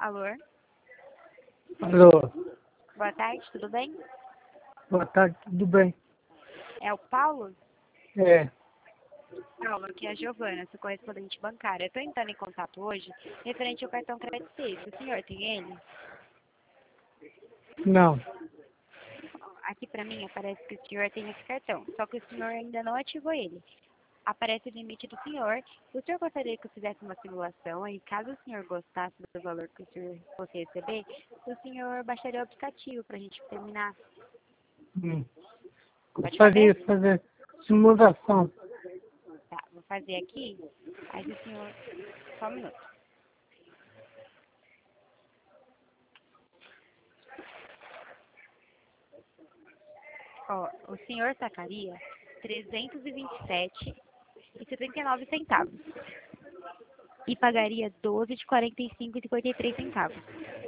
Alô? Alô, Boa tarde, tudo bem? boa tarde, tudo bem? É o Paulo? É, Paulo, aqui é a Giovana, sou correspondente bancária. Eu estou entrando em contato hoje referente ao cartão Credit Safe. O senhor tem ele? não, Aqui para mim aparece que o senhor tem esse cartão, só que o senhor ainda não ativou ele. Aparece o limite do senhor. O senhor gostaria que eu fizesse uma simulação e caso o senhor gostasse do valor que o senhor fosse receber, o senhor baixaria o aplicativo para a gente terminar. Pode gostaria fazer? de fazer simulação. Tá, vou fazer aqui. Aí o senhor... Só um minuto. Ó, o senhor sacaria R$ 327,79 e pagaria 12 de 45,53 centavos.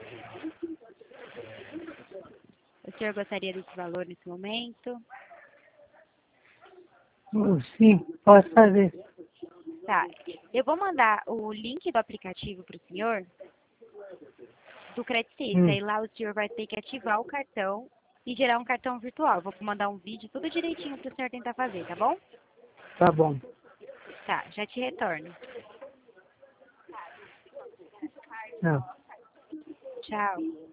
O senhor gostaria desse valor nesse momento? Sim, pode fazer. Tá, eu vou mandar o link do aplicativo para o senhor, do Credit Safe. Aí lá o senhor vai ter que ativar o cartão e gerar um cartão virtual. Vou mandar um vídeo tudo direitinho para o senhor tentar fazer, tá bom? Tá bom. Tá, já te retorno. Não. Tchau.